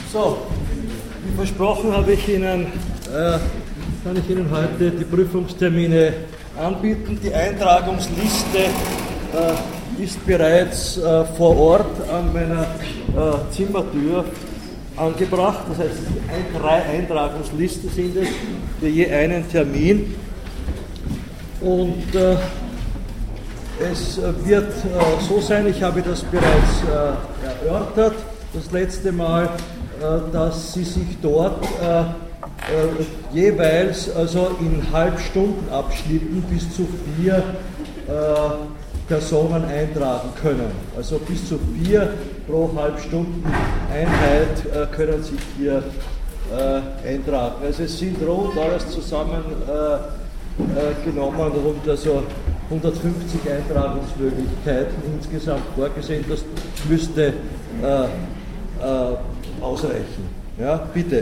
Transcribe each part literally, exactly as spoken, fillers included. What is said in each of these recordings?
So, wie versprochen habe ich Ihnen, äh, kann ich Ihnen heute die Prüfungstermine anbieten. Die Eintragungsliste äh, ist bereits äh, vor Ort an meiner äh, Zimmertür angebracht. Das heißt, drei Eintragungslisten sind es für je einen Termin. Und äh, es wird äh, so sein, ich habe das bereits äh, erörtert, das letzte Mal, äh, dass Sie sich dort äh, äh, jeweils also in Halbstundenabschnitten bis zu vier äh, Personen eintragen können. Also bis zu vier pro Halbstundeneinheit äh, können sich hier äh, eintragen. Also es sind rund alles zusammen äh, äh, genommen, rund also hundertfünfzig Eintragungsmöglichkeiten insgesamt vorgesehen. Das müsste äh, äh, ausreichen. Ja, bitte.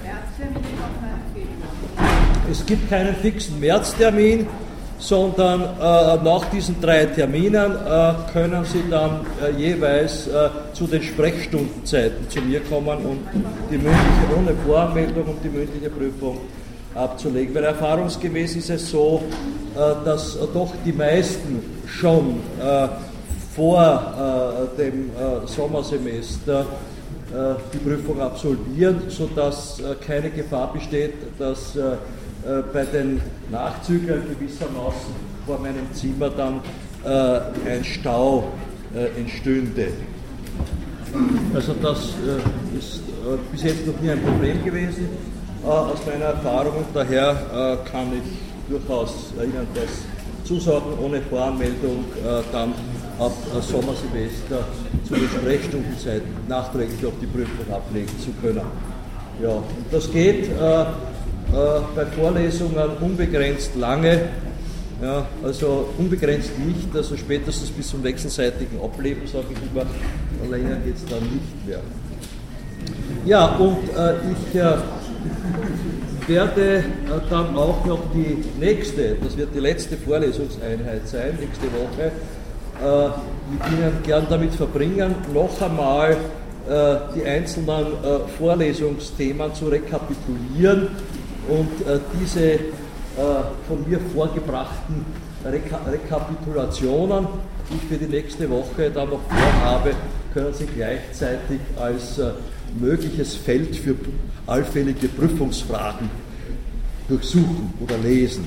Es gibt keinen fixen Märztermin, sondern äh, nach diesen drei Terminen äh, können Sie dann äh, jeweils äh, zu den Sprechstundenzeiten zu mir kommen und die mündliche, ohne Voranmeldung und die mündliche Prüfung abzulegen. Weil erfahrungsgemäß ist es so, äh, dass äh, doch die meisten schon äh, vor äh, dem äh, Sommersemester äh, die Prüfung absolvieren, sodass äh, keine Gefahr besteht, dass äh, bei den Nachzüglern gewissermaßen vor meinem Zimmer dann äh, ein Stau äh, entstünde. Also das äh, ist äh, bis jetzt noch nie ein Problem gewesen äh, aus meiner Erfahrung und daher äh, kann ich durchaus äh, Ihnen das zusagen, ohne Voranmeldung äh, dann ab äh, Sommersemester zu den Sprechstundenzeiten nachträglich auf die Prüfung ablegen zu können. Ja, und das geht äh, Äh, bei Vorlesungen unbegrenzt lange, ja, also unbegrenzt nicht, also spätestens bis zum wechselseitigen Ableben, sage ich immer, länger geht es dann nicht mehr. Ja, und äh, ich äh, werde äh, dann auch noch die nächste, das wird die letzte Vorlesungseinheit sein, nächste Woche, äh, mit Ihnen gern damit verbringen, noch einmal äh, die einzelnen äh, Vorlesungsthemen zu rekapitulieren und äh, diese äh, von mir vorgebrachten Reka Rekapitulationen, die ich für die nächste Woche dann noch vorhabe, können Sie gleichzeitig als äh, mögliches Feld für allfällige Prüfungsfragen durchsuchen oder lesen.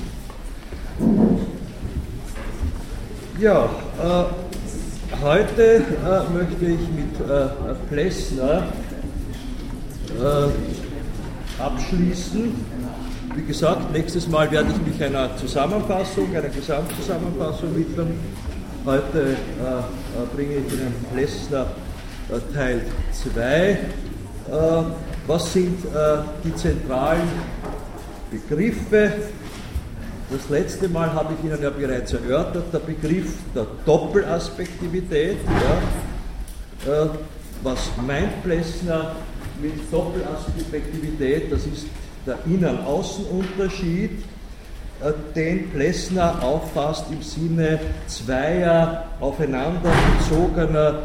Ja, äh, heute äh, möchte ich mit äh, Plessner äh, abschließen. Wie gesagt, nächstes Mal werde ich mich einer Zusammenfassung, einer Gesamtzusammenfassung widmen. Heute äh, bringe ich Ihnen Plessner äh, Teil zwei. Äh, was sind äh, die zentralen Begriffe? Das letzte Mal habe ich Ihnen ja bereits erörtert, der Begriff der Doppelaspektivität. Ja. Äh, was meint Plessner mit Doppelaspektivität? Das ist der Innen-Außen-Unterschied, den Plessner auffasst im Sinne zweier aufeinander bezogener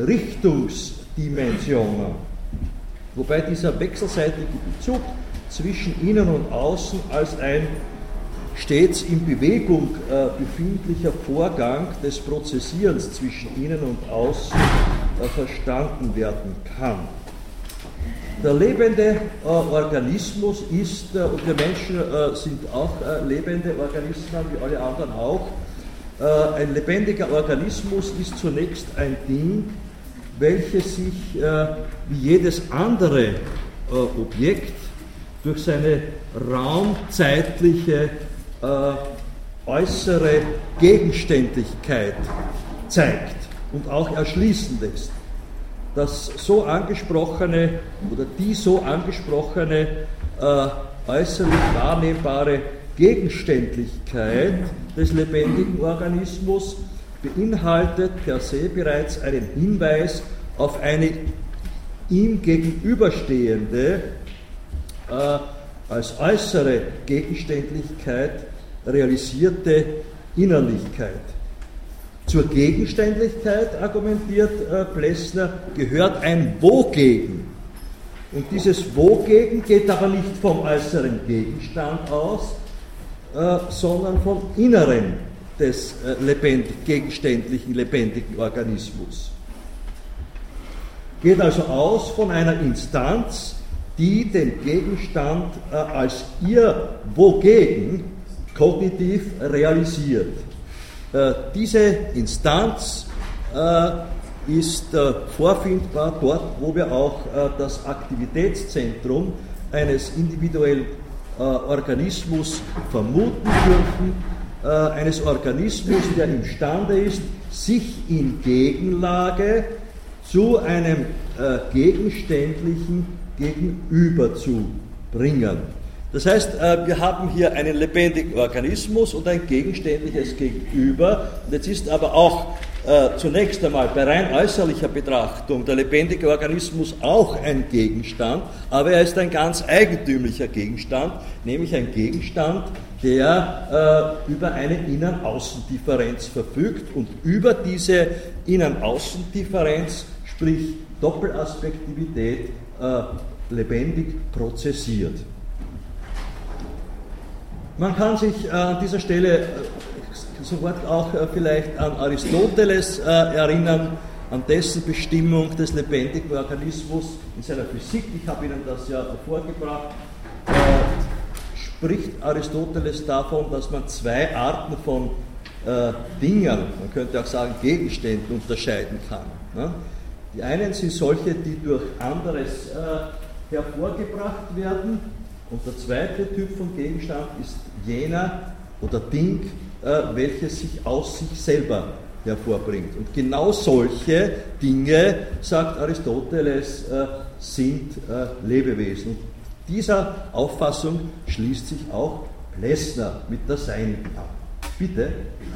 Richtungsdimensionen. Wobei dieser wechselseitige Bezug zwischen Innen und Außen als ein stets in Bewegung äh, befindlicher Vorgang des Prozessierens zwischen Innen und Außen äh, verstanden werden kann. Der lebende äh, Organismus ist, äh, und wir Menschen äh, sind auch äh, lebende Organismen, wie alle anderen auch, äh, ein lebendiger Organismus ist zunächst ein Ding, welches sich äh, wie jedes andere äh, Objekt durch seine raumzeitliche äh, äußere Gegenständlichkeit zeigt und auch erschließen lässt. Das so angesprochene oder die so angesprochene äh, äußerlich wahrnehmbare Gegenständlichkeit des lebendigen Organismus beinhaltet per se bereits einen Hinweis auf eine ihm gegenüberstehende, äh, als äußere Gegenständlichkeit realisierte Innerlichkeit. Zur Gegenständlichkeit, argumentiert äh, Plessner, gehört ein Wogegen. Und dieses Wogegen geht aber nicht vom äußeren Gegenstand aus, äh, sondern vom Inneren des äh, lebendig, gegenständlichen, lebendigen Organismus. Geht also aus von einer Instanz, die den Gegenstand äh, als ihr Wogegen kognitiv realisiert. Äh, diese Instanz äh, ist äh, vorfindbar dort, wo wir auch äh, das Aktivitätszentrum eines individuellen äh, Organismus vermuten dürfen, äh, eines Organismus, der imstande ist, sich in Gegenlage zu einem äh, gegenständlichen Gegenüber zu bringen. Das heißt, äh, wir haben hier einen lebendigen Organismus und ein gegenständliches Gegenüber. Und jetzt ist aber auch äh, zunächst einmal bei rein äußerlicher Betrachtung der lebendige Organismus auch ein Gegenstand, aber er ist ein ganz eigentümlicher Gegenstand, nämlich ein Gegenstand, der äh, über eine Innen-Außen-Differenz verfügt und über diese Innen-Außen-Differenz, sprich Doppelaspektivität, äh, lebendig prozessiert. Man kann sich äh, an dieser Stelle äh, sofort auch äh, vielleicht an Aristoteles äh, erinnern, an dessen Bestimmung des lebendigen Organismus in seiner Physik. Ich habe Ihnen das ja vorgebracht. Äh, spricht Aristoteles davon, dass man zwei Arten von äh, Dingen, man könnte auch sagen Gegenständen, unterscheiden kann. Ne? Die einen sind solche, die durch anderes äh, hervorgebracht werden. Und der zweite Typ von Gegenstand ist jener oder Ding, äh, welches sich aus sich selber hervorbringt. Und genau solche Dinge, sagt Aristoteles, äh, sind äh, Lebewesen. Und dieser Auffassung schließt sich auch Plessner mit der seinigen an. Bitte?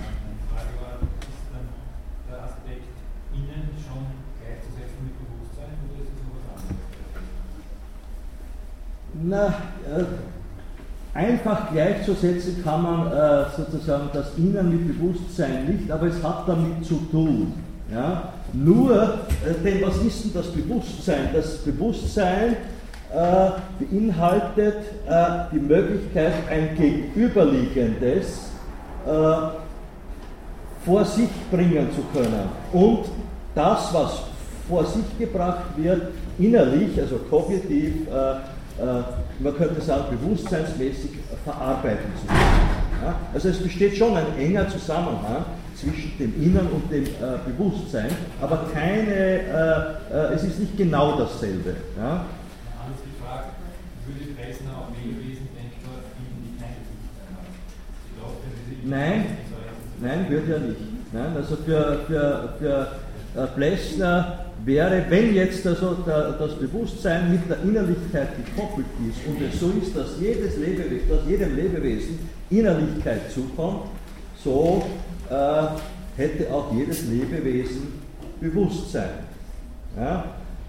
Na, äh, einfach gleichzusetzen kann man äh, sozusagen das Innen mit Bewusstsein nicht, aber es hat damit zu tun. Ja? Nur, äh, denn was ist denn das Bewusstsein? Das Bewusstsein äh, beinhaltet äh, die Möglichkeit, ein Gegenüberliegendes äh, vor sich bringen zu können. Und das, was vor sich gebracht wird, innerlich, also kognitiv, äh, man könnte sagen, bewusstseinsmäßig verarbeiten zu können. Ja? Also es besteht schon ein enger Zusammenhang zwischen dem Innern und dem äh, Bewusstsein, aber keine, äh, äh, es ist nicht genau dasselbe. Ja? Anders gefragt, würde Plessner auch Lebewesen denkbar finden, die kein Bewusstsein haben? Nein, nein, würde er nicht. Nein, also für, für, für äh, Plessner wäre, wenn jetzt also der, das Bewusstsein mit der Innerlichkeit gekoppelt ist und es so ist, dass, jedes Lebewesen, dass jedem Lebewesen Innerlichkeit zukommt, so äh, hätte auch jedes Lebewesen Bewusstsein. Ja?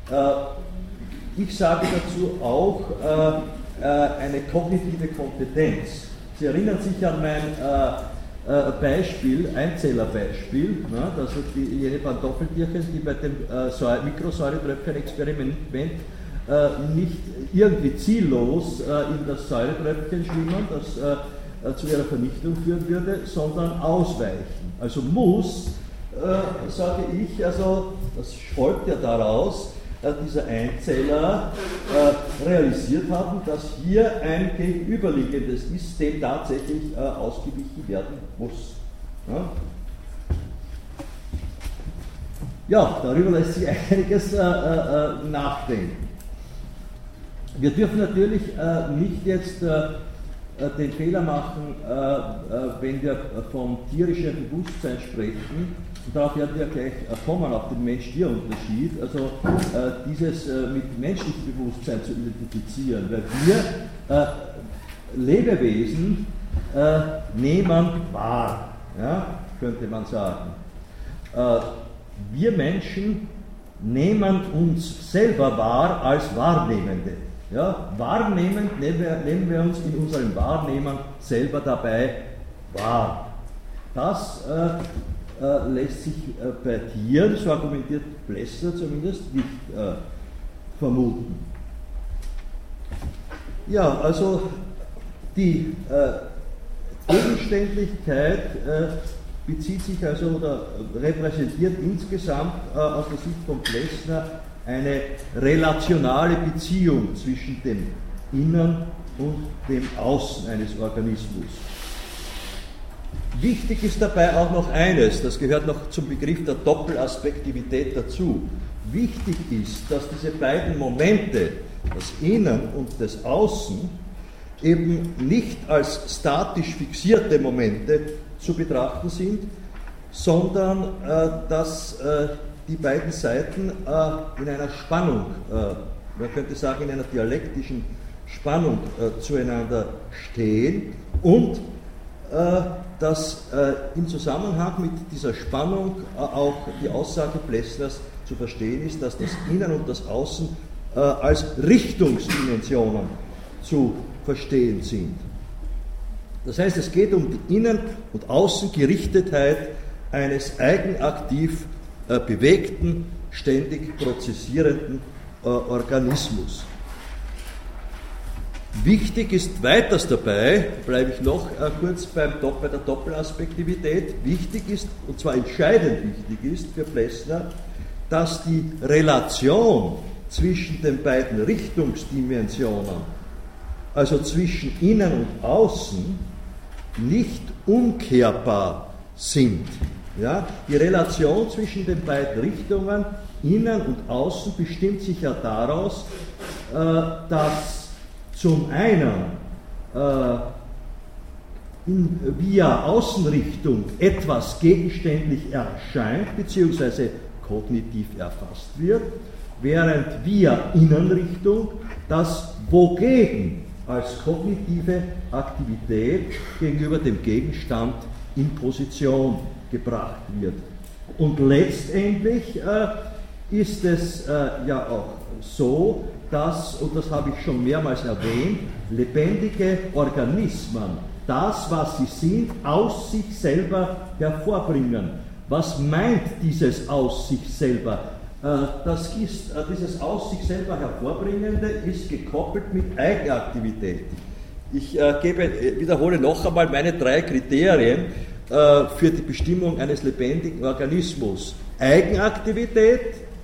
Äh, ich sage dazu auch äh, äh, eine kognitive Kompetenz. Sie erinnern sich an mein äh, Beispiel, Einzählerbeispiel, ne, das sind die, jene Pantoffeltierchen, die bei dem äh, Mikrosäuretröpfchen-Experiment äh, nicht irgendwie ziellos äh, in das Säuretröpfchen schwimmen, das äh, äh, zu ihrer Vernichtung führen würde, sondern ausweichen. Also muss, äh, sage ich, also das folgt ja daraus, äh, dieser Einzähler äh, realisiert haben, dass hier ein Gegenüberliegendes ist, dem tatsächlich äh, ausgewichen werden muss. Ja, ja, darüber lässt sich einiges äh, äh, nachdenken. Wir dürfen natürlich äh, nicht jetzt äh, den Fehler machen, äh, äh, wenn wir vom tierischen Bewusstsein sprechen, und darauf werden wir gleich kommen, auf den Mensch-Tier-Unterschied, also äh, dieses äh, mit menschlichem Bewusstsein zu identifizieren, weil wir äh, Lebewesen äh, nehmen wahr, ja, könnte man sagen. Äh, wir Menschen nehmen uns selber wahr als Wahrnehmende. Ja, wahrnehmend nehmen wir, nehmen wir uns in unserem Wahrnehmen selber dabei wahr. Das äh, äh, lässt sich äh, bei Tieren, so argumentiert Plessner zumindest, nicht äh, vermuten. Ja, also die äh, Gegenständlichkeit äh, bezieht sich also oder repräsentiert insgesamt äh, aus der Sicht von Plessner eine relationale Beziehung zwischen dem Innern und dem Außen eines Organismus. Wichtig ist dabei auch noch eines, das gehört noch zum Begriff der Doppelaspektivität dazu. Wichtig ist, dass diese beiden Momente, das Innern und das Außen, eben nicht als statisch fixierte Momente zu betrachten sind, sondern äh, dass äh, die beiden Seiten äh, in einer Spannung, äh, man könnte sagen in einer dialektischen Spannung äh, zueinander stehen und äh, dass äh, im Zusammenhang mit dieser Spannung äh, auch die Aussage Plessners zu verstehen ist, dass das Innen und das Außen äh, als Richtungsdimensionen zu verstehen sind. Das heißt, es geht um die Innen- und Außengerichtetheit eines eigenaktiv äh, bewegten, ständig prozessierenden äh, Organismus. Wichtig ist weiters dabei, bleibe ich noch äh, kurz beim, bei der Doppelaspektivität, wichtig ist, und zwar entscheidend wichtig ist für Plessner, dass die Relation zwischen den beiden Richtungsdimensionen, also zwischen Innen und Außen, nicht umkehrbar sind. Ja? Die Relation zwischen den beiden Richtungen, Innen und Außen, bestimmt sich ja daraus, äh, dass zum einen äh, in, via Außenrichtung etwas gegenständlich erscheint bzw. kognitiv erfasst wird, während via Innenrichtung das Wogegen als kognitive Aktivität gegenüber dem Gegenstand in Position gebracht wird. Und letztendlich äh, ist es äh, ja auch so, dass, und das habe ich schon mehrmals erwähnt, lebendige Organismen das, was sie sind, aus sich selber hervorbringen. Was meint dieses aus sich selber? Das ist, dieses aus sich selber hervorbringende ist gekoppelt mit Eigenaktivität. Ich äh, gebe, wiederhole noch einmal meine drei Kriterien äh, für die Bestimmung eines lebendigen Organismus. Eigenaktivität,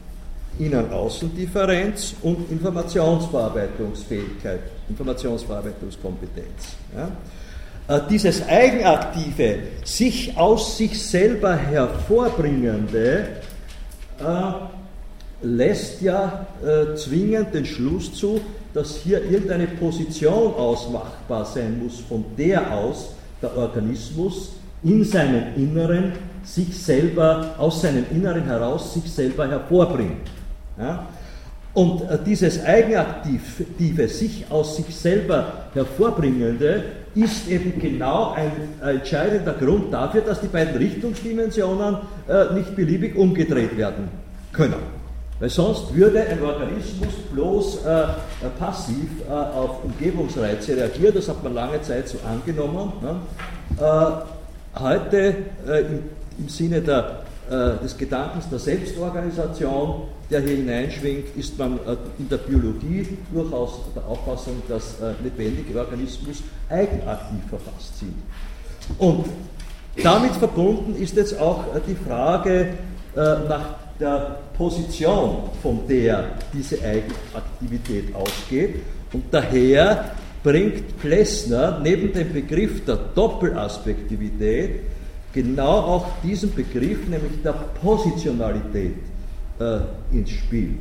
Innen-Außen-Differenz und Informationsverarbeitungsfähigkeit, Informationsverarbeitungskompetenz. Ja? Äh, dieses eigenaktive, sich aus sich selber hervorbringende, äh, lässt ja äh, zwingend den Schluss zu, dass hier irgendeine Position ausmachbar sein muss, von der aus der Organismus in seinem Inneren sich selber, aus seinem Inneren heraus sich selber hervorbringt. Ja? Und äh, dieses eigenaktive, sich aus sich selber hervorbringende, ist eben genau ein äh, entscheidender Grund dafür, dass die beiden Richtungsdimensionen äh, nicht beliebig umgedreht werden können. Weil sonst würde ein Organismus bloß äh, passiv äh, auf Umgebungsreize reagieren, das hat man lange Zeit so angenommen. Ne? Äh, heute äh, im, im Sinne der, äh, des Gedankens der Selbstorganisation, der hier hineinschwingt, ist man äh, in der Biologie durchaus der Auffassung, dass äh, lebendige Organismus eigenaktiv verfasst sind. Und damit verbunden ist jetzt auch äh, die Frage äh, nach der Position, von der diese Eigenaktivität ausgeht. Und daher bringt Plessner neben dem Begriff der Doppelaspektivität genau auch diesen Begriff, nämlich der Positionalität, äh, ins Spiel.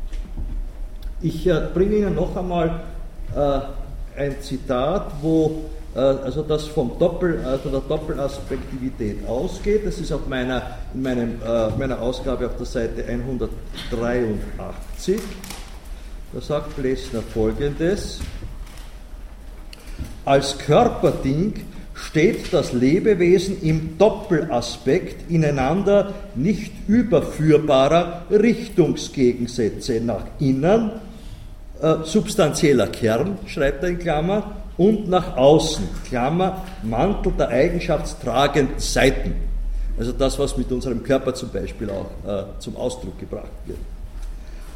Ich äh, bringe Ihnen noch einmal äh, ein Zitat, wo also das vom Doppel, also der Doppelaspektivität ausgeht. Das ist auf meiner, in meinem, äh, meiner Ausgabe auf der Seite hundertdreiundachtzig. Da sagt Plessner Folgendes: Als Körperding steht das Lebewesen im Doppelaspekt ineinander nicht überführbarer Richtungsgegensätze nach innen, äh, substanzieller Kern, schreibt er in Klammern, und nach außen, Klammer, Mantel der eigenschaftstragenden Seiten. Also das, was mit unserem Körper zum Beispiel auch äh, zum Ausdruck gebracht wird. Und äh, heute äh, im Sinne der, äh, des Gedankens der Selbstorganisation, der hier hineinschwingt, ist man äh, in der Biologie durchaus der Auffassung, dass äh, lebendige Organismus eigenaktiv verfasst sind. Und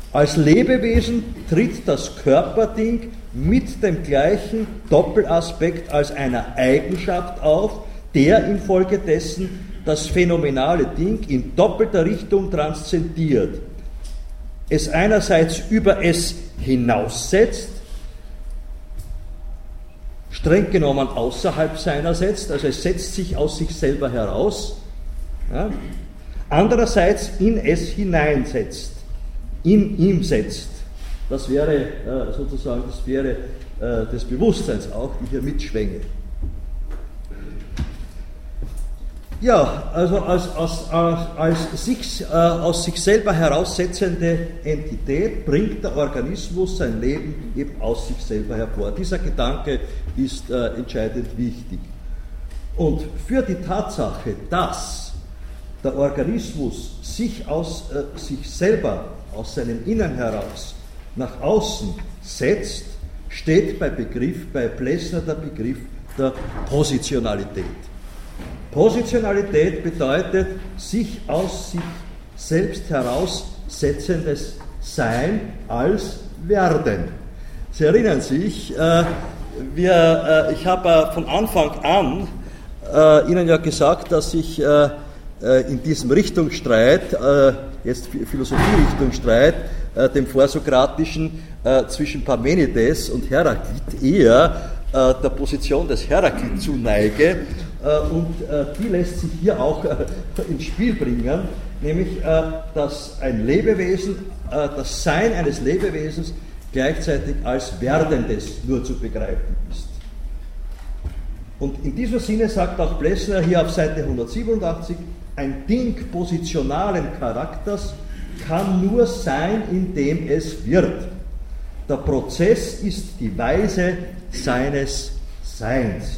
Als Lebewesen tritt das Körperding mit dem gleichen Doppelaspekt als einer Eigenschaft auf, der infolgedessen das phänomenale Ding in doppelter Richtung transzendiert. Es einerseits über es hinaussetzt, streng genommen außerhalb seiner setzt, also es setzt sich aus sich selber heraus, ja, andererseits in es hineinsetzt, in ihm setzt. Das wäre äh, sozusagen die Sphäre äh, des Bewusstseins auch, die hier mitschwänge. Ja, also als, als, als, als sich, äh, aus sich selber heraussetzende Entität bringt der Organismus sein Leben eben aus sich selber hervor. Dieser Gedanke ist äh, entscheidend wichtig. Und für die Tatsache, dass der Organismus sich aus äh, sich selber, aus seinem Innern heraus, nach außen setzt, steht bei Begriff, bei Plessner der Begriff der Positionalität. Positionalität bedeutet sich aus sich selbst heraussetzendes Sein als Werden. Sie erinnern sich, äh, wir, äh, ich habe äh, von Anfang an äh, Ihnen ja gesagt, dass ich äh, in diesem Richtungsstreit, äh, jetzt Philosophie-Richtungsstreit, äh, dem vorsokratischen äh, zwischen Parmenides und Heraklit eher äh, der Position des Heraklit zuneige. Und die lässt sich hier auch ins Spiel bringen, nämlich, dass ein Lebewesen, das Sein eines Lebewesens gleichzeitig als Werdendes nur zu begreifen ist. Und in diesem Sinne sagt auch Plessner hier auf Seite hundertsiebenundachtzig, ein Ding positionalen Charakters kann nur sein, indem es wird. Der Prozess ist die Weise seines Seins.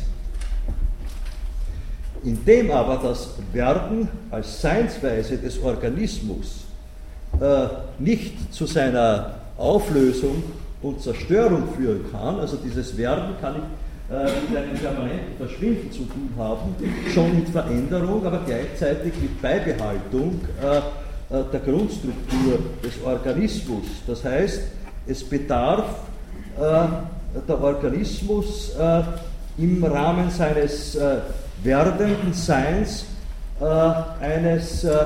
Indem aber das Werden als Seinsweise des Organismus äh, nicht zu seiner Auflösung und Zerstörung führen kann, also dieses Werden kann ich äh, mit einem permanenten Verschwinden zu tun haben, schon mit Veränderung, aber gleichzeitig mit Beibehaltung äh, äh, der Grundstruktur des Organismus. Das heißt, es bedarf äh, der Organismus äh, im Rahmen seines äh, werdenden Seins äh, eines äh,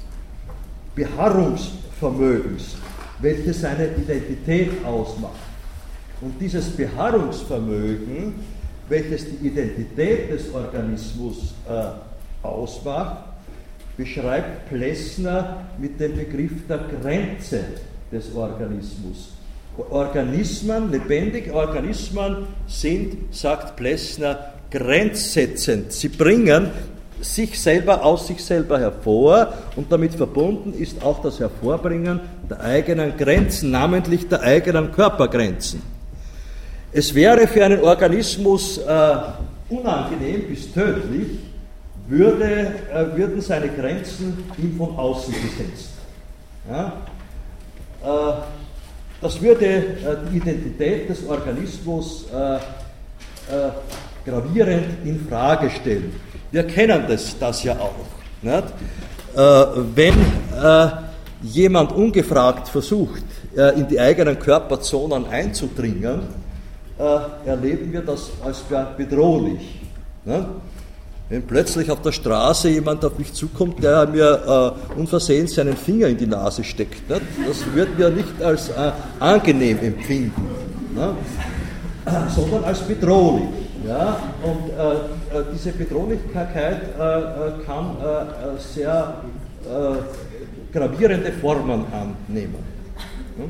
Beharrungsvermögens, welches seine Identität ausmacht. Und dieses Beharrungsvermögen, welches die Identität des Organismus äh, ausmacht, beschreibt Plessner mit dem Begriff der Grenze des Organismus. Organismen, lebendige Organismen sind, sagt Plessner, grenzsetzend. Sie bringen sich selber aus sich selber hervor und damit verbunden ist auch das Hervorbringen der eigenen Grenzen, namentlich der eigenen Körpergrenzen. Es wäre für einen Organismus äh, unangenehm bis tödlich, würde, äh, würden seine Grenzen ihm von außen gesetzt. Ja? Äh, das würde äh, die Identität des Organismus äh, äh, gravierend in Frage stellen. Wir kennen das, das ja auch. Nicht? Äh, wenn äh, jemand ungefragt versucht, äh, in die eigenen Körperzonen einzudringen, äh, erleben wir das als bedrohlich. Nicht? Wenn plötzlich auf der Straße jemand auf mich zukommt, der mir äh, unversehens seinen Finger in die Nase steckt, nicht? Das würden wir nicht als äh, angenehm empfinden, nicht? Sondern als bedrohlich. Ja, und äh, diese Bedrohlichkeit äh, kann äh, sehr äh, gravierende Formen annehmen. Hm?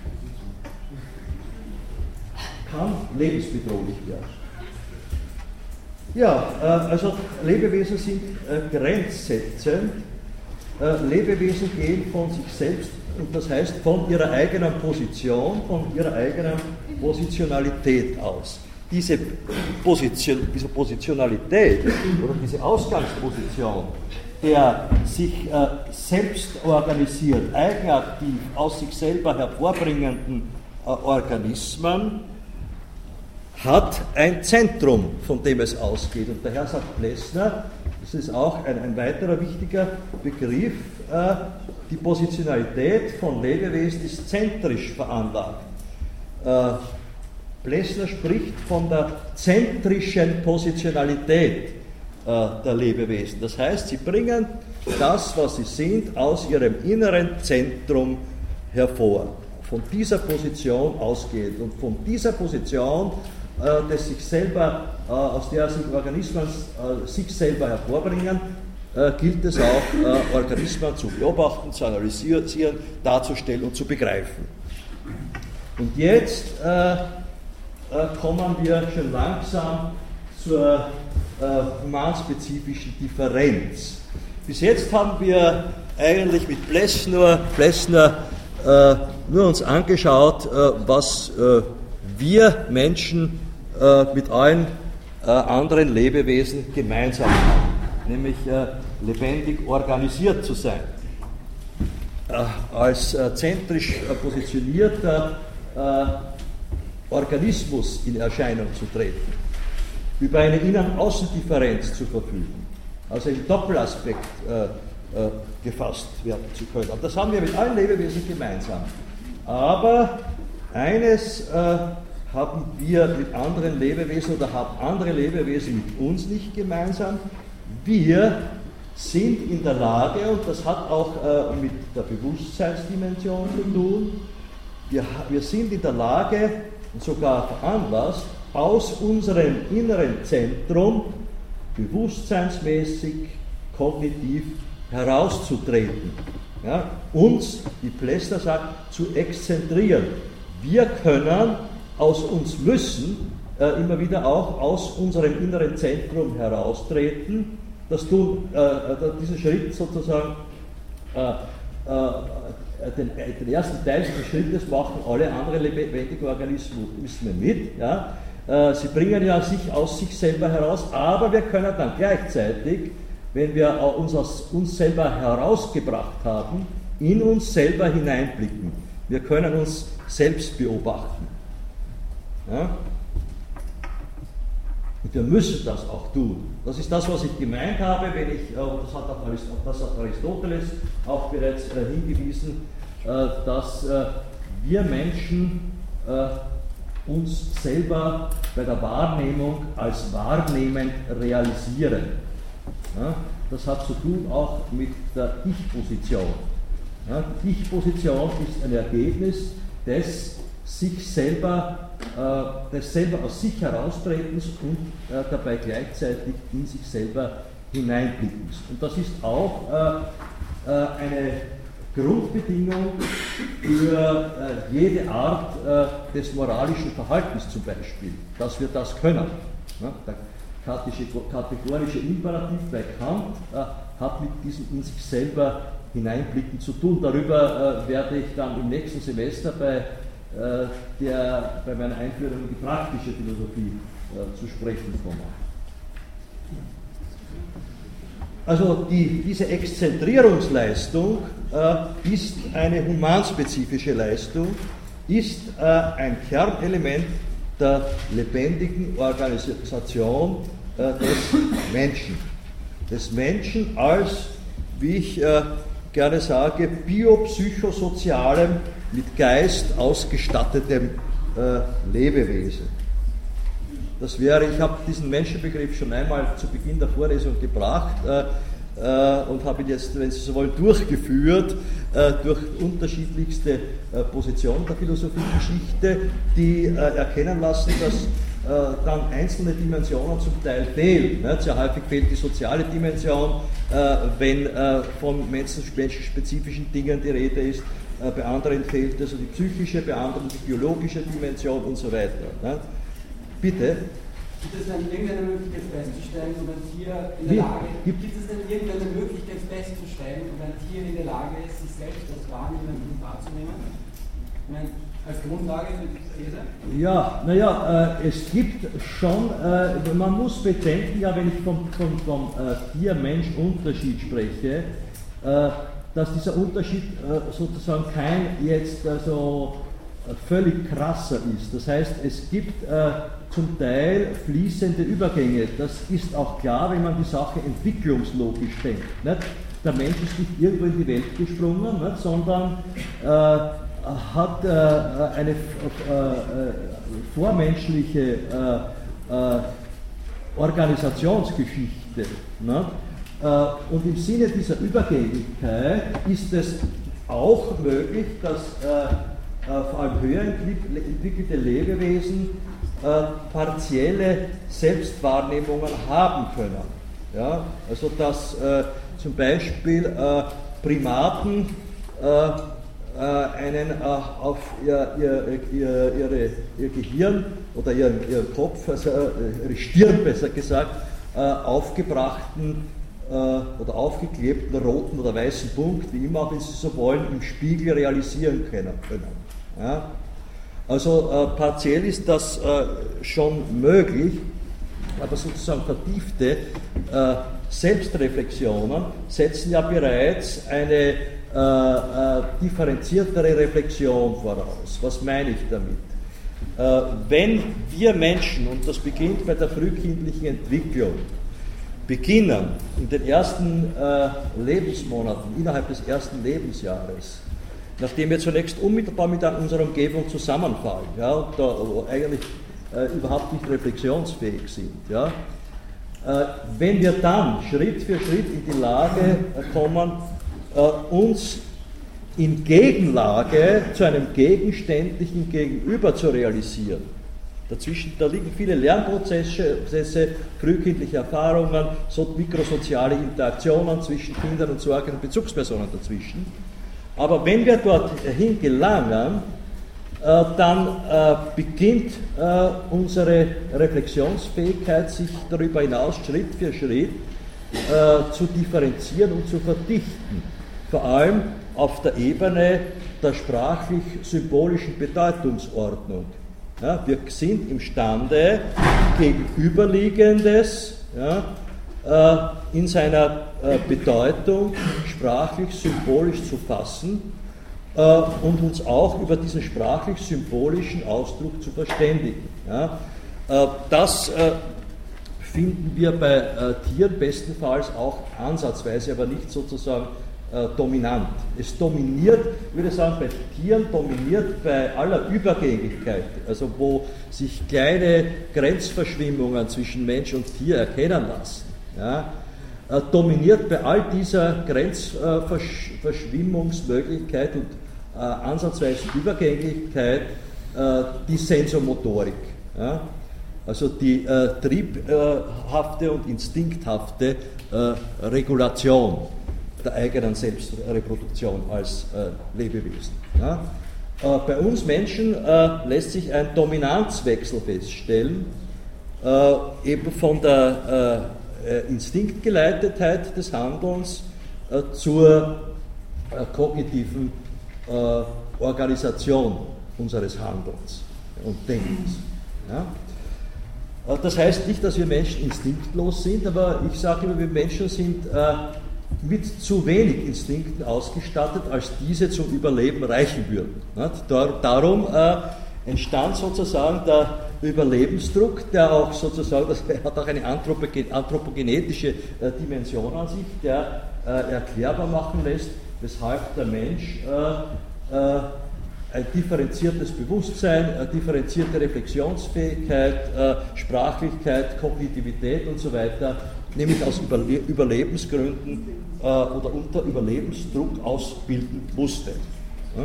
Kann lebensbedrohlich werden. Ja, äh, also Lebewesen sind äh, grenzsetzend. Äh, Lebewesen gehen von sich selbst, und das heißt von ihrer eigenen Position, von ihrer eigenen Positionalität aus. Diese, Position, diese Positionalität oder diese Ausgangsposition der sich äh, selbst organisiert, eigenaktiv aus sich selber hervorbringenden äh, Organismen hat ein Zentrum, von dem es ausgeht. Und daher sagt Plessner, das ist auch ein, ein weiterer wichtiger Begriff, äh, die Positionalität von Lebewesen ist zentrisch veranlagt. Äh, Plessner spricht von der zentrischen Positionalität äh, der Lebewesen. Das heißt, sie bringen das, was sie sind, aus ihrem inneren Zentrum hervor. Von dieser Position ausgehend. Und von dieser Position, äh, des sich selber, äh, aus der sich Organismen äh, sich selber hervorbringen, äh, gilt es auch, äh, Organismen zu beobachten, zu analysieren, darzustellen und zu begreifen. Und jetzt äh, kommen wir schon langsam zur äh, humanspezifischen Differenz. Bis jetzt haben wir eigentlich mit Plessner, Plessner äh, nur uns angeschaut, äh, was äh, wir Menschen äh, mit allen äh, anderen Lebewesen gemeinsam haben, nämlich äh, lebendig organisiert zu sein. Äh, als äh, zentrisch äh, positionierter äh, Organismus in Erscheinung zu treten, über eine Innen-Außen-Differenz zu verfügen, also im Doppelaspekt äh, äh, gefasst werden zu können. Und das haben wir mit allen Lebewesen gemeinsam. Aber eines äh, haben wir mit anderen Lebewesen oder haben andere Lebewesen mit uns nicht gemeinsam. Wir sind in der Lage, und das hat auch äh, mit der Bewusstseinsdimension zu tun, wir, wir sind in der Lage, und sogar veranlasst, aus unserem inneren Zentrum bewusstseinsmäßig, kognitiv herauszutreten. Ja, uns, wie Plessner sagt, zu exzentrieren. Wir können aus uns müssen äh, immer wieder auch aus unserem inneren Zentrum heraustreten. Das tun, äh, diesen Schritt sozusagen äh, äh, Den, den ersten Teil dieses Schrittes machen alle anderen lebendigen Organismen mit. Ja. Sie bringen ja sich aus sich selber heraus, aber wir können dann gleichzeitig, wenn wir uns aus uns selber herausgebracht haben, in uns selber hineinblicken. Wir können uns selbst beobachten. Ja. Und wir müssen das auch tun. Das ist das, was ich gemeint habe, wenn ich, und das hat, auch das hat Aristoteles auch bereits hingewiesen, dass wir Menschen uns selber bei der Wahrnehmung als wahrnehmend realisieren. Das hat zu tun auch mit der Ich-Position. Die Ich-Position ist ein Ergebnis des sich selber, äh, des selber aus sich heraustretens und äh, dabei gleichzeitig in sich selber hineinblickens. Und das ist auch äh, äh, eine Grundbedingung für äh, jede Art äh, des moralischen Verhaltens zum Beispiel, dass wir das können. Ja, der kategorische Imperativ bei Kant äh, hat mit diesem in sich selber hineinblicken zu tun. Darüber äh, werde ich dann im nächsten Semester bei Der, bei meiner Einführung in die praktische Philosophie äh, zu sprechen kommen. Also die, diese Exzentrierungsleistung äh, ist eine humanspezifische Leistung, ist äh, ein Kernelement der lebendigen Organisation äh, des Menschen. Des Menschen als, wie ich äh, gerne sage, biopsychosozialem, mit Geist ausgestattetem äh, Lebewesen. Das wäre, ich habe diesen Menschenbegriff schon einmal zu Beginn der Vorlesung gebracht äh, äh, und habe ihn jetzt, wenn Sie so wollen, durchgeführt äh, durch unterschiedlichste äh, Positionen der Philosophiegeschichte, die äh, erkennen lassen, dass äh, dann einzelne Dimensionen zum Teil fehlen. Ne? Sehr häufig fehlt die soziale Dimension, äh, wenn äh, von menschenspezifischen Dingen die Rede ist. Bei anderen fehlt also die psychische, bei anderen die biologische Dimension und so weiter. Ne? Bitte? Gibt es denn irgendeine Möglichkeit festzustellen, ob ein Tier in der Lage ist, gibt, gibt es denn irgendeine Möglichkeit festzustellen, ob ein Tier in der Lage ist, sich selbst als wahrnehmen und wahrzunehmen? Ich meine, als Grundlage für die These? Ja, naja, äh, es gibt schon, äh, man muss bedenken, ja, wenn ich vom, vom, vom äh, Tier-Mensch-Unterschied spreche, äh, dass dieser Unterschied äh, sozusagen kein jetzt also völlig krasser ist. Das heißt, es gibt äh, zum Teil fließende Übergänge. Das ist auch klar, wenn man die Sache entwicklungslogisch denkt. Nicht? Der Mensch ist nicht irgendwo in die Welt gesprungen, nicht? Sondern äh, hat äh, eine äh, äh, vormenschliche äh, äh, Organisationsgeschichte. Nicht? Äh, und im Sinne dieser Übergänglichkeit ist es auch möglich, dass äh, äh, vor allem höher entwickelte Lebewesen äh, partielle Selbstwahrnehmungen haben können. Ja? Also dass äh, zum Beispiel äh, Primaten äh, äh, einen äh, auf ihr, ihr, ihr, ihre, ihr Gehirn oder ihren, ihren Kopf, also äh, ihre Stirn besser gesagt, äh, aufgebrachten äh, oder aufgeklebten roten oder weißen Punkt, wie immer, wenn Sie so wollen, im Spiegel realisieren können. Ja? Also äh, partiell ist das äh, schon möglich, aber sozusagen vertiefte äh, Selbstreflexionen setzen ja bereits eine äh, äh, differenziertere Reflexion voraus. Was meine ich damit? Äh, wenn wir Menschen, und das beginnt bei der frühkindlichen Entwicklung, beginnen in den ersten äh, Lebensmonaten, innerhalb des ersten Lebensjahres, nachdem wir zunächst unmittelbar mit unserer Umgebung zusammenfallen, ja, und da eigentlich äh, überhaupt nicht reflexionsfähig sind, ja, äh, wenn wir dann Schritt für Schritt in die Lage äh, kommen, äh, uns in Gegenlage zu einem gegenständlichen Gegenüber zu realisieren. Dazwischen, da liegen viele Lernprozesse, Prozesse, frühkindliche Erfahrungen, so mikrosoziale Interaktionen zwischen Kindern und Sorgen und Bezugspersonen dazwischen. Aber wenn wir dorthin gelangen, äh, dann äh, beginnt äh, unsere Reflexionsfähigkeit, sich darüber hinaus Schritt für Schritt äh, zu differenzieren und zu verdichten. Vor allem auf der Ebene der sprachlich-symbolischen Bedeutungsordnung. Ja, wir sind imstande, Gegenüberliegendes ja, äh, in seiner äh, Bedeutung sprachlich-symbolisch zu fassen äh, und uns auch über diesen sprachlich-symbolischen Ausdruck zu verständigen. Ja. Äh, das äh, finden wir bei äh, Tieren bestenfalls auch ansatzweise, aber nicht sozusagen äh, dominant. Es dominiert, ich würde sagen, bei Tieren dominiert bei aller Übergängigkeit, also wo sich kleine Grenzverschwimmungen zwischen Mensch und Tier erkennen lassen, ja, äh, dominiert bei all dieser Grenzverschwimmungsmöglichkeit und äh, ansatzweise Übergänglichkeit äh, die Sensomotorik. Ja. Also die äh, triebhafte und instinkthafte äh, Regulation der eigenen Selbstreproduktion als äh, Lebewesen. Ja? Äh, bei uns Menschen äh, lässt sich ein Dominanzwechsel feststellen, äh, eben von der äh, Instinktgeleitetheit des Handelns äh, zur äh, kognitiven äh, Organisation unseres Handelns und Denkens. Ja? Das heißt nicht, dass wir Menschen instinktlos sind, aber ich sage immer, wir Menschen sind äh, mit zu wenig Instinkten ausgestattet, als diese zum Überleben reichen würden. Dar, darum äh, entstand sozusagen der Überlebensdruck, der auch sozusagen, das hat auch eine anthropogenetische äh, Dimension an sich, der äh, erklärbar machen lässt, weshalb der Mensch äh, äh, ein differenziertes Bewusstsein, eine differenzierte Reflexionsfähigkeit, äh, Sprachlichkeit, Kognitivität und so weiter, nämlich aus Überle- Überlebensgründen äh, oder unter Überlebensdruck ausbilden musste. Ja,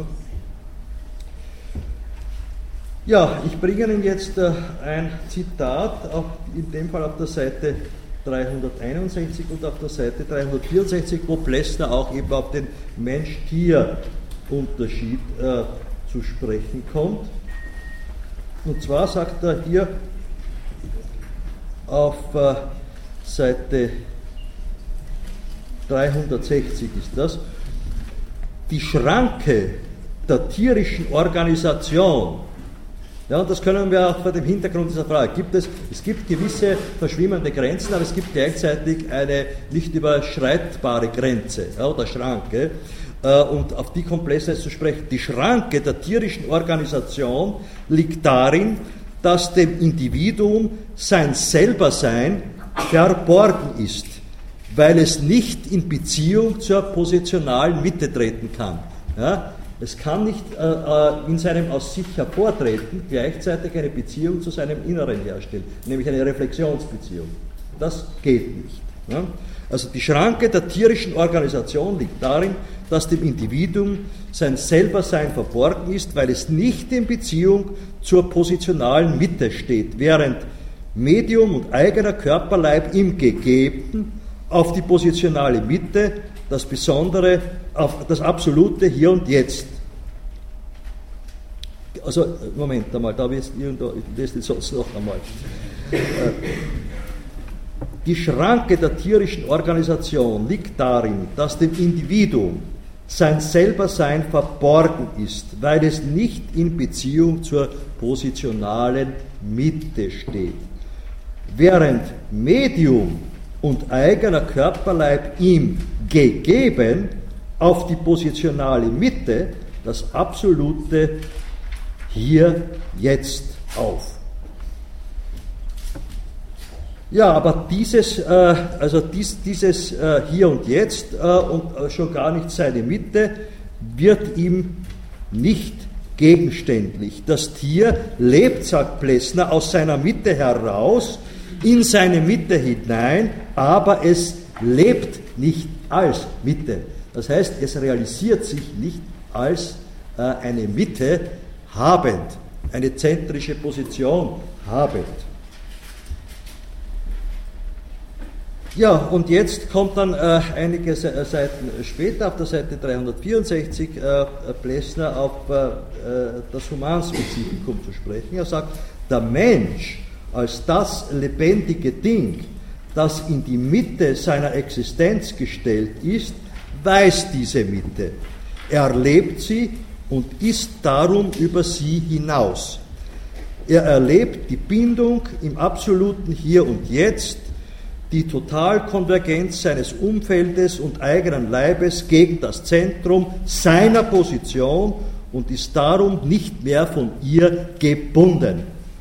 ja, ich bringe Ihnen jetzt äh, ein Zitat, auf, in dem Fall auf der Seite dreihunderteinundsechzig und auf der Seite dreihundertvierundsechzig, wo Plessner auch eben auf den Mensch-Tier-Unterschied äh, zu sprechen kommt. Und zwar sagt er hier auf äh, Seite dreihundertsechzig ist das, die Schranke der tierischen Organisation, ja, und das können wir auch vor dem Hintergrund dieser Frage, gibt es, es gibt gewisse verschwimmende Grenzen, aber es gibt gleichzeitig eine nicht überschreitbare Grenze, ja, oder Schranke, äh, und auf die Komplexheit zu sprechen, die Schranke der tierischen Organisation liegt darin, dass dem Individuum sein Selbersein verborgen ist, weil es nicht in Beziehung zur positionalen Mitte treten kann. Ja? Es kann nicht äh, in seinem aus sich hervortreten gleichzeitig eine Beziehung zu seinem Inneren herstellen, nämlich eine Reflexionsbeziehung. Das geht nicht. Ja? Also die Schranke der tierischen Organisation liegt darin, dass dem Individuum sein Selbersein verborgen ist, weil es nicht in Beziehung zur positionalen Mitte steht, während Medium und eigener Körperleib im Gegebenen auf die positionale Mitte, das Besondere, auf das absolute Hier und Jetzt. Also, Moment einmal, da will ich lese den Satz noch einmal. Die Schranke der tierischen Organisation liegt darin, dass dem Individuum sein Selbersein verborgen ist, weil es nicht in Beziehung zur positionalen Mitte steht. Während Medium und eigener Körperleib ihm gegeben auf die positionale Mitte das absolute Hier, Jetzt auf. Ja, aber dieses, äh, also dies, dieses äh, Hier und Jetzt äh, und äh, schon gar nicht seine Mitte wird ihm nicht gegenständlich. Das Tier lebt, sagt Plessner, aus seiner Mitte heraus, in seine Mitte hinein, aber es lebt nicht als Mitte. Das heißt, es realisiert sich nicht als äh, eine Mitte habend, eine zentrische Position habend. Ja, und jetzt kommt dann äh, einige Seiten später, auf der Seite dreihundertvierundsechzig, äh, Plessner auf äh, das Humanspezifikum zu sprechen. Er sagt, der Mensch als das lebendige Ding, das in die Mitte seiner Existenz gestellt ist, weiß diese Mitte. Er erlebt sie und ist darum über sie hinaus. Er erlebt die Bindung im absoluten Hier und Jetzt, die Totalkonvergenz seines Umfeldes und eigenen Leibes gegen das Zentrum seiner Position und ist darum nicht mehr von ihr gebunden.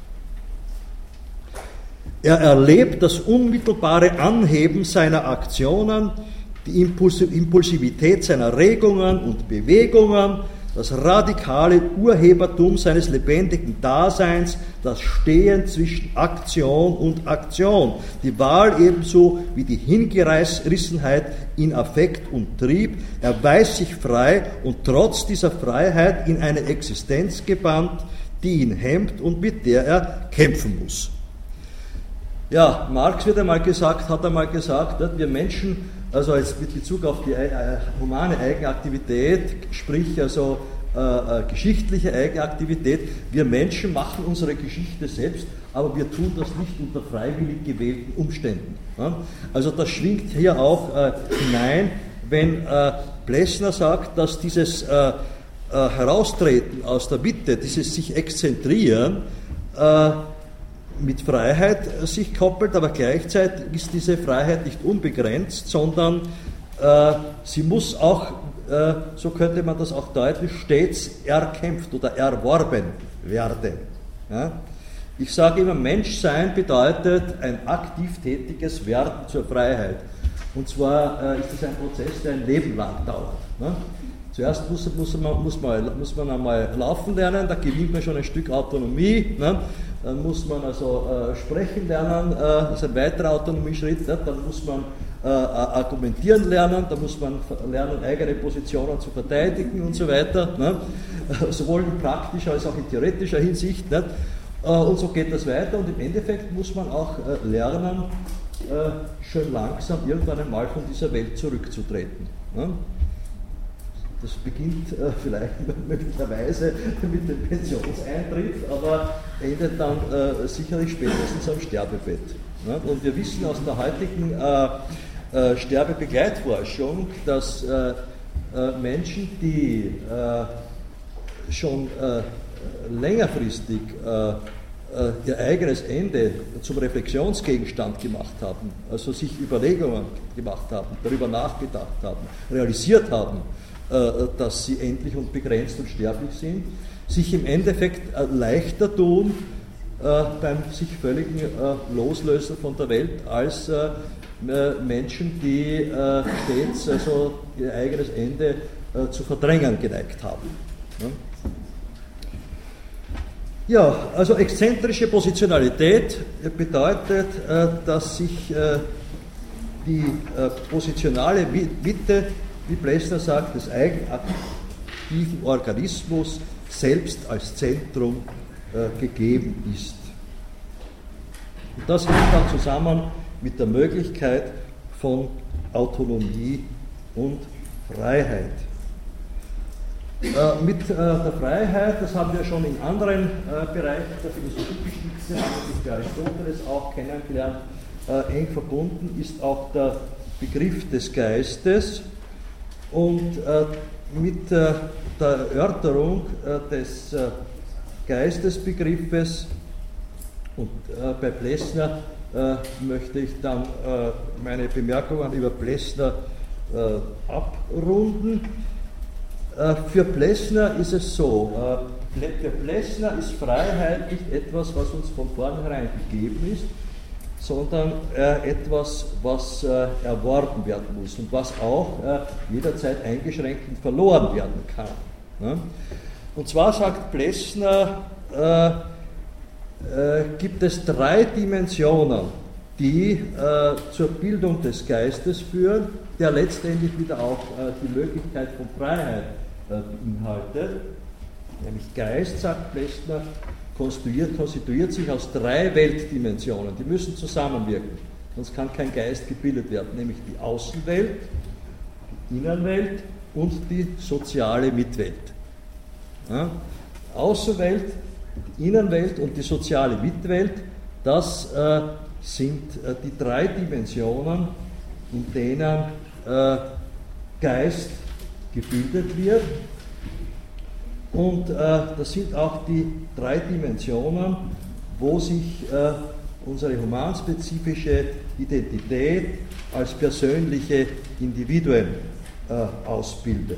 Er erlebt das unmittelbare Anheben seiner Aktionen, die Impulsivität seiner Regungen und Bewegungen, das radikale Urhebertum seines lebendigen Daseins, das Stehen zwischen Aktion und Aktion, die Wahl ebenso wie die Hingerissenheit in Affekt und Trieb. Er weiß sich frei und trotz dieser Freiheit in eine Existenz gebannt, die ihn hemmt und mit der er kämpfen muss. Ja, Marx wird einmal gesagt, hat einmal gesagt, wir Menschen, also jetzt mit Bezug auf die äh, humane Eigenaktivität, sprich also äh, äh, geschichtliche Eigenaktivität, wir Menschen machen unsere Geschichte selbst, aber wir tun das nicht unter freiwillig gewählten Umständen. Ja? Also das schwingt hier auch äh, hinein, wenn äh, Plessner sagt, dass dieses äh, äh, Heraustreten aus der Mitte, dieses sich exzentrieren, äh, mit Freiheit sich koppelt, aber gleichzeitig ist diese Freiheit nicht unbegrenzt, sondern äh, sie muss auch, äh, so könnte man das auch deuten, stets erkämpft oder erworben werden. Ja? Ich sage immer, Menschsein bedeutet ein aktiv tätiges Werden zur Freiheit. Und zwar äh, ist das ein Prozess, der ein Leben lang dauert. Ne? Zuerst muss, muss, man, muss, man, muss man einmal laufen lernen, da gewinnt man schon ein Stück Autonomie. Ne? Dann muss man also äh, sprechen lernen, äh, das ist ein weiterer Autonomieschritt. Ne? Dann muss man äh, argumentieren lernen, dann muss man lernen, eigene Positionen zu verteidigen und so weiter. Ne? Äh, sowohl in praktischer als auch in theoretischer Hinsicht. Ne? Äh, und so geht das weiter und im Endeffekt muss man auch äh, lernen, äh, schön langsam irgendwann einmal von dieser Welt zurückzutreten. Ne? Das beginnt äh, vielleicht möglicherweise mit dem Pensionseintritt, aber endet dann äh, sicherlich spätestens am Sterbebett. Ne? Und wir wissen aus der heutigen äh, äh, Sterbebegleitforschung, dass äh, äh, Menschen, die äh, schon äh, längerfristig äh, ihr eigenes Ende zum Reflexionsgegenstand gemacht haben, also sich Überlegungen gemacht haben, darüber nachgedacht haben, realisiert haben, dass sie endlich und begrenzt und sterblich sind, sich im Endeffekt leichter tun beim sich völligen Loslösen von der Welt als Menschen, die stets also ihr eigenes Ende zu verdrängen geneigt haben. Ja, also exzentrische Positionalität bedeutet, dass sich die positionale Mitte, wie Plessner sagt, des eigenaktiven Organismus selbst als Zentrum gegeben ist. Und das hängt dann zusammen mit der Möglichkeit von Autonomie und Freiheit. Äh, mit äh, der Freiheit, das haben wir schon in anderen äh, Bereichen der Philosophiegeschichte, namentlich bei Aristoteles auch kennengelernt, äh, eng verbunden ist auch der Begriff des Geistes und äh, mit äh, der Erörterung äh, des äh, Geistesbegriffes und äh, bei Plessner äh, möchte ich dann äh, meine Bemerkungen über Plessner äh, abrunden. Äh, für Plessner ist es so, äh, für Plessner ist Freiheit nicht etwas, was uns von vornherein gegeben ist, sondern äh, etwas, was äh, erworben werden muss und was auch äh, jederzeit eingeschränkt und verloren werden kann. Ne? Und zwar sagt Plessner, äh, äh, gibt es drei Dimensionen, die äh, zur Bildung des Geistes führen, der letztendlich wieder auch äh, die Möglichkeit von Freiheit äh, beinhaltet. Nämlich Geist, sagt Plessner, konstituiert, konstituiert sich aus drei Weltdimensionen. Die müssen zusammenwirken, sonst kann kein Geist gebildet werden, nämlich die Außenwelt, die Innenwelt und die soziale Mitwelt. Ja? Außenwelt, die Innenwelt und die soziale Mitwelt, das äh, sind äh, die drei Dimensionen, in denen äh, Geist gebildet wird. Und äh, das sind auch die drei Dimensionen, wo sich äh, unsere humanspezifische Identität als persönliche Individuen äh, ausbildet.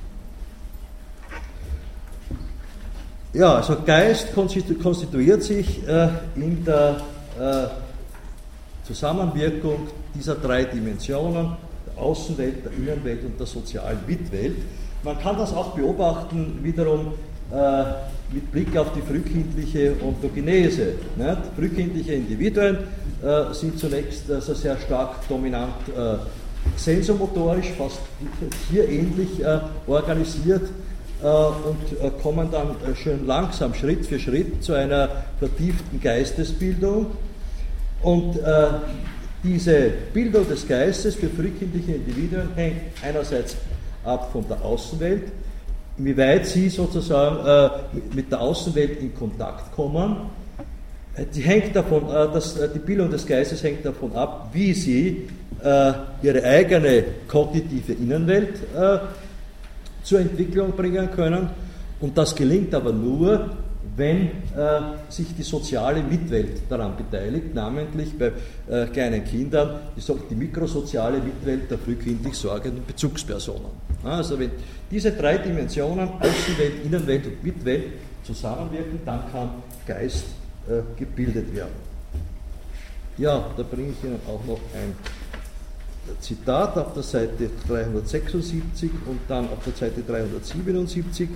Ja, also Geist konstituiert sich äh, in der äh, Zusammenwirkung dieser drei Dimensionen, der Außenwelt, der Innenwelt und der sozialen Mitwelt. Man kann das auch beobachten, wiederum äh, mit Blick auf die frühkindliche Ontogenese. Nicht? Frühkindliche Individuen äh, sind zunächst also sehr stark dominant äh, sensomotorisch, fast tierähnlich äh, organisiert äh, und äh, kommen dann äh, schön langsam, Schritt für Schritt zu einer vertieften Geistesbildung. Und äh, diese Bildung des Geistes für frühkindliche Individuen hängt einerseits ab von der Außenwelt, wie weit sie sozusagen äh, mit der Außenwelt in Kontakt kommen. Die, hängt davon, äh, dass, äh, die Bildung des Geistes hängt davon ab, wie sie äh, ihre eigene kognitive Innenwelt äh, zur Entwicklung bringen können. Und das gelingt aber nur, wenn äh, sich die soziale Mitwelt daran beteiligt, namentlich bei äh, kleinen Kindern, ich sage die mikrosoziale Mitwelt der frühkindlich sorgenden Bezugspersonen. Also wenn diese drei Dimensionen, Außenwelt, Innenwelt und Mitwelt, zusammenwirken, dann kann Geist äh, gebildet werden. Ja, da bringe ich Ihnen auch noch ein Zitat auf der Seite dreihundertsechsundsiebzig und dann auf der Seite dreihundertsiebenundsiebzig.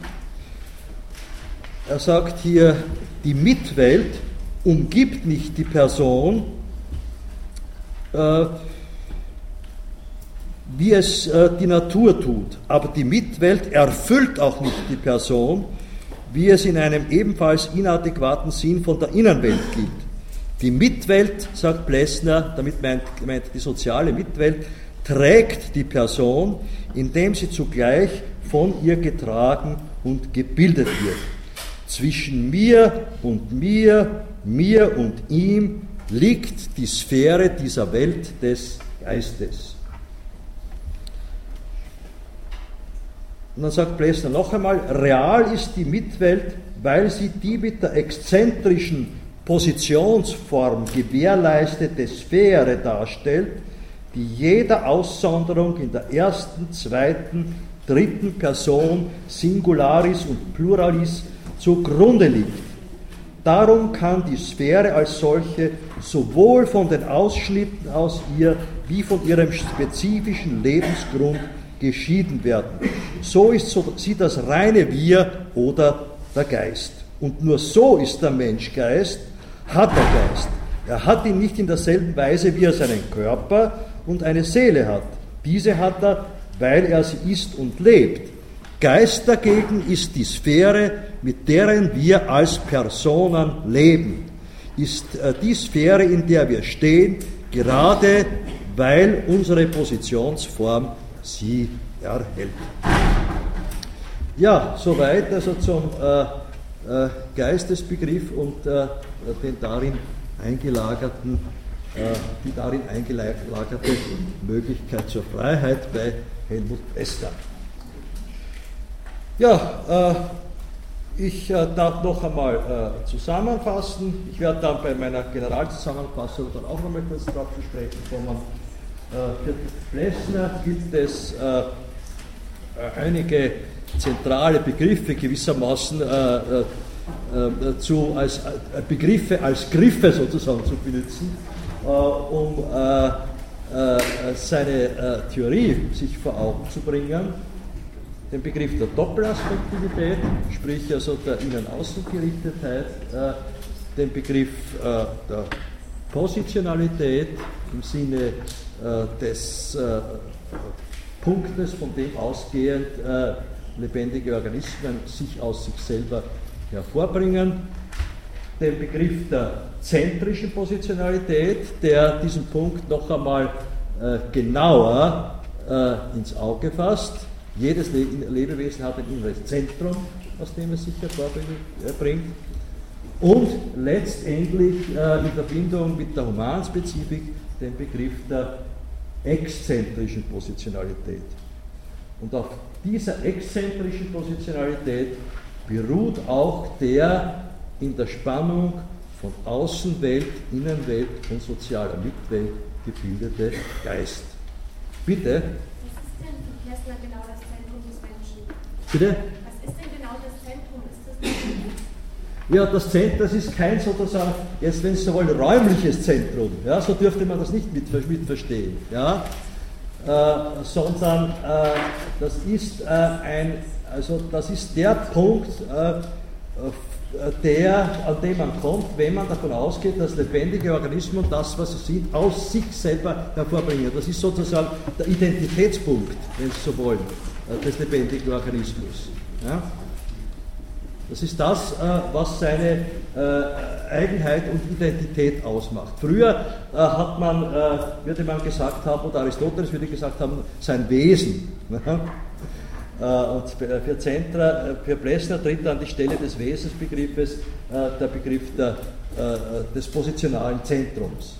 Er sagt hier, die Mitwelt umgibt nicht die Person, äh, wie es äh, die Natur tut, aber die Mitwelt erfüllt auch nicht die Person, wie es in einem ebenfalls inadäquaten Sinn von der Innenwelt gilt. Die Mitwelt, sagt Plessner, damit meint, meint die soziale Mitwelt, trägt die Person, indem sie zugleich von ihr getragen und gebildet wird. Zwischen mir und mir, mir und ihm liegt die Sphäre dieser Welt des Geistes. Und dann sagt Plessner noch einmal, real ist die Mitwelt, weil sie die mit der exzentrischen Positionsform gewährleistete Sphäre darstellt, die jeder Aussonderung in der ersten, zweiten, dritten Person Singularis und Pluralis zugrunde liegt. Darum kann die Sphäre als solche sowohl von den Ausschnitten aus ihr wie von ihrem spezifischen Lebensgrund geschieden werden. So ist sie das reine Wir oder der Geist. Und nur so ist der Mensch Geist, hat er Geist. Er hat ihn nicht in derselben Weise, wie er seinen Körper und eine Seele hat. Diese hat er, weil er sie ist und lebt. Geist dagegen ist die Sphäre, mit deren wir als Personen leben. Ist die Sphäre, in der wir stehen, gerade weil unsere Positionsform sie erhält. Ja, soweit also zum äh, äh, Geistesbegriff und äh, den darin eingelagerten, äh, die darin eingelagerte Möglichkeit zur Freiheit bei Helmut Plessner. Ja, äh, ich äh, darf noch einmal äh, zusammenfassen. Ich werde dann bei meiner Generalzusammenfassung dann auch noch mal kurz darauf zu sprechen kommen. Äh, für Plessner gilt es, äh, einige zentrale Begriffe gewissermaßen äh, äh, zu, als äh, Begriffe als Griffe sozusagen zu benutzen, äh, um äh, äh, seine äh, Theorie sich vor Augen zu bringen. Den Begriff der Doppelaspektivität, sprich also der Innen-Außen-Gerichtetheit, äh, den Begriff äh, der Positionalität im Sinne äh, des äh, Punktes, von dem ausgehend äh, lebendige Organismen sich aus sich selber hervorbringen, den Begriff der zentrischen Positionalität, der diesen Punkt noch einmal äh, genauer äh, ins Auge fasst. Jedes Le- Lebewesen hat ein inneres Zentrum, aus dem es sich hervorbringt. Und letztendlich äh, in Verbindung mit der Humanspezifik den Begriff der exzentrischen Positionalität. Und auf dieser exzentrischen Positionalität beruht auch der in der Spannung von Außenwelt, Innenwelt und sozialer Mitwelt gebildete Geist. Bitte? Was ist denn für Plessner genau das Zentrum des Menschen? Bitte? Was ist denn genau das Zentrum? Ist das das? Ja, das Zentrum, das ist kein sozusagen, jetzt wenn Sie so wollen, räumliches Zentrum, ja, so dürfte man das nicht mit, mit verstehen, ja, äh, sondern äh, das ist äh, ein, also das ist der Punkt, äh, der, an dem man kommt, wenn man davon ausgeht, dass lebendige Organismen das, was sie sind, aus sich selber hervorbringen. Das ist sozusagen der Identitätspunkt, wenn Sie so wollen, äh, des lebendigen Organismus. Ja? Das ist das, was seine Eigenheit und Identität ausmacht. Früher hat man, würde man gesagt haben, oder Aristoteles würde gesagt haben, sein Wesen. Und für Zentra, für Plessner tritt an die Stelle des Wesensbegriffes der Begriff der, des positionalen Zentrums.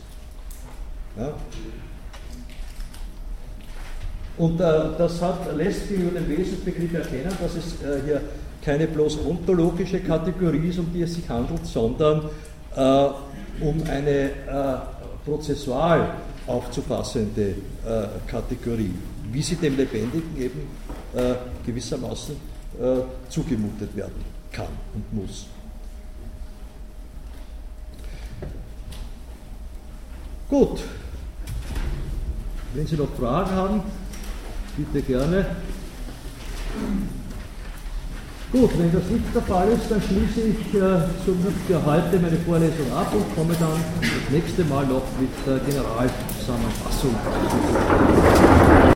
Und das hat, lässt gegenüber dem Wesensbegriff erkennen, dass es hier keine bloß ontologische Kategorie ist, um die es sich handelt, sondern äh, um eine äh, prozessual aufzufassende äh, Kategorie, wie sie dem Lebendigen eben äh, gewissermaßen äh, zugemutet werden kann und muss. Gut, wenn Sie noch Fragen haben, bitte gerne. Gut, wenn das nicht der Fall ist, dann schließe ich äh, für heute meine Vorlesung ab und komme dann das nächste Mal noch mit der Generalzusammenfassung.